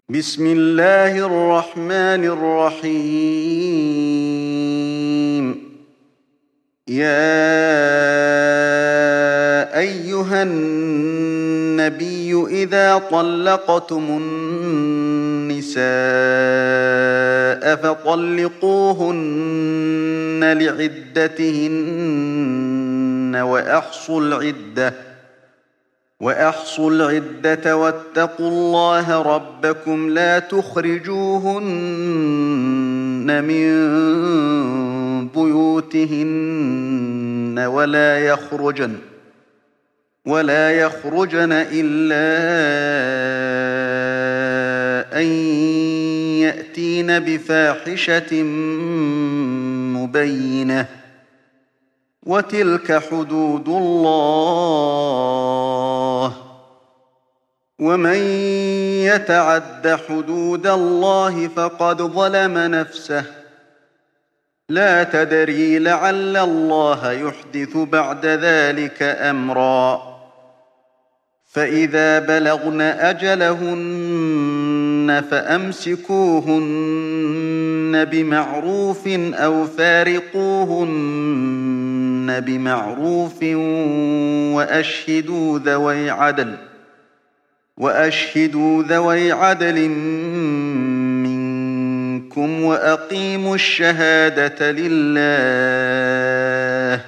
بسم الله الرحمن الرحيم. يا أيها النبي إذا طلقتم النساء فطلقوهن لعدتهن وأحصوا العدة واتقوا الله ربكم لا تخرجوهن من بيوتهن ولا يخرجن إلا أن يأتين بفاحشة مبينة وتلك حدود الله ومن يتعد حدود الله فقد ظلم نفسه لا تدري لعل الله يحدث بعد ذلك أمرا فإذا بلغن أجلهن فأمسكوهن بمعروف أو فارقوهن بمعروف وأشهدوا ذوي عدل منكم وأقيموا الشهادة لله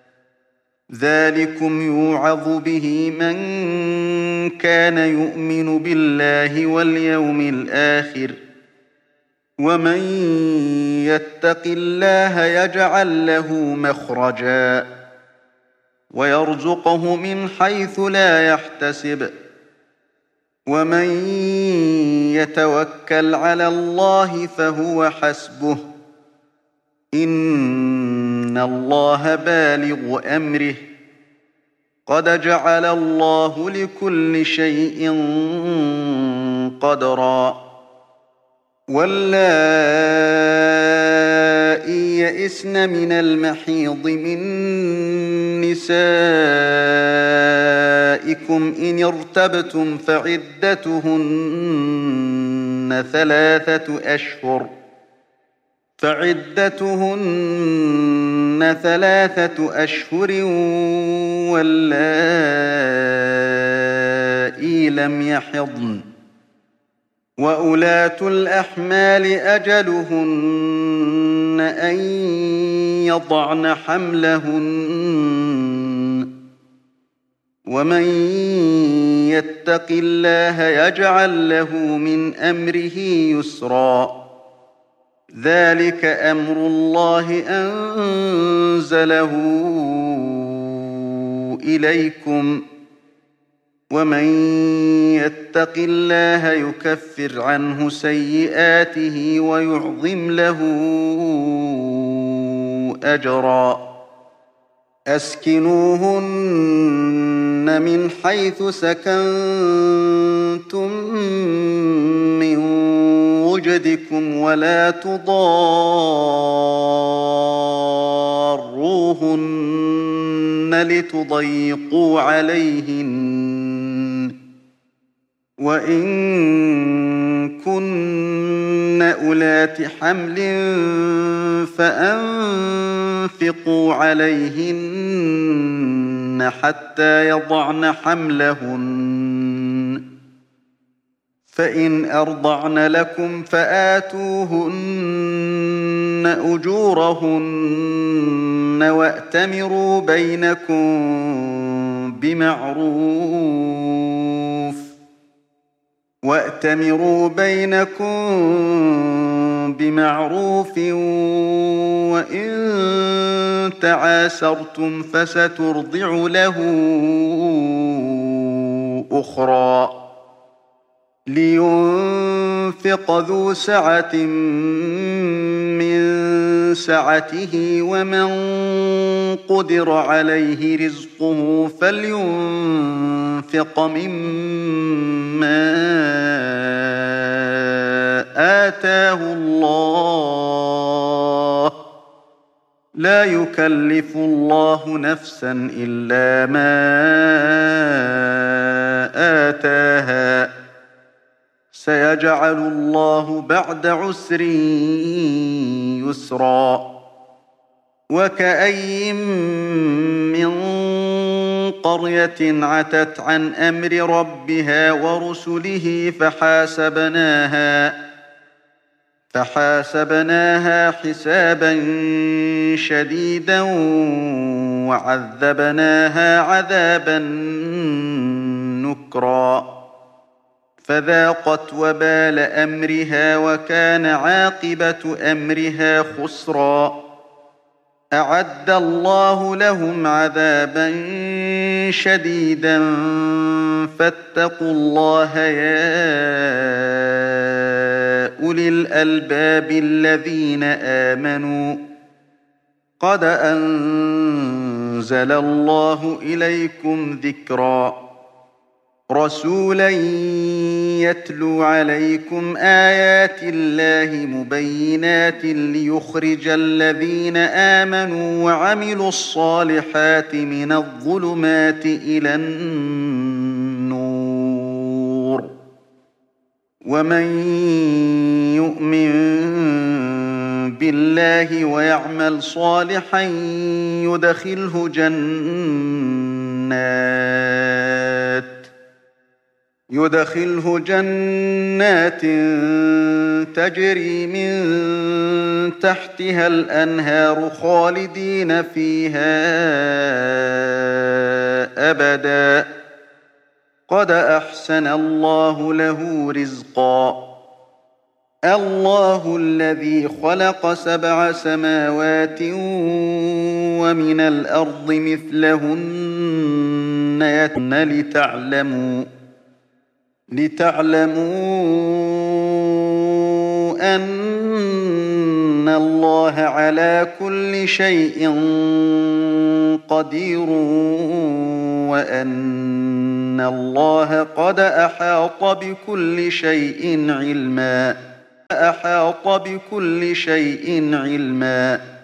ذلكم يوعظ به من كان يؤمن بالله واليوم الآخر ومن يتق الله يجعل له مخرجا ويرزقه من حيث لا يحتسب ومن يتوكل على الله فهو حسبه إن الله بالغ أمره قد جعل الله لكل شيء قدرا واللائي يئسن من المحيض من نسائكم إن ارتبتم فعدتهن ثلاثة أشهر واللائي لم يحضن وأولاة الأحمال أجلهن أن يضعن حملهن ومن يتق الله يجعل له من أمره يسرا ذلك أمر الله أنزله إليكم ومن يتق الله يكفر عنه سيئاته ويعظم له أجرا أسكنوهن من حيث سكنتم من وجدكم ولا تضاروهن لتضيقوا عليهن وإن كن أولات حمل فأنفقوا عليهن حتى يضعن حملهن فإن أرضعن لكم فآتوهن أجورهن وأتمروا بينكم بمعروف وإن تعاسرتم فسترضع له أخرى لينفق ذو سعة من سعته ومن قدر عليه رزقه فلينفق مما آتاه الله لا يكلف الله نفسا إلا ما آتاها سيجعل الله بعد عسر يسرا وكأين من قرية عتت عن أمر ربها ورسله فحاسبناها حسابا شديدا وعذبناها عذابا نكرا فذاقت وبال أمرها وكان عاقبة أمرها خسرا أعد الله لهم عذابا شديدا فاتقوا الله يا أولي الألباب الذين آمنوا قد أنزل الله إليكم ذكرا رسولا يتلو عليكم آيات الله مبينات ليخرج الذين آمنوا وعملوا الصالحات من الظلمات إلى النور ومن يؤمن بالله ويعمل صالحا يدخله جنات تجري من تحتها الأنهار خالدين فيها أبدا قد أحسن الله له رزقا الله الذي خلق 7 سماوات ومن الأرض مثلهن لتعلموا أن الله على كل شيء قدير وأن الله قد أحاط بكل شيء علما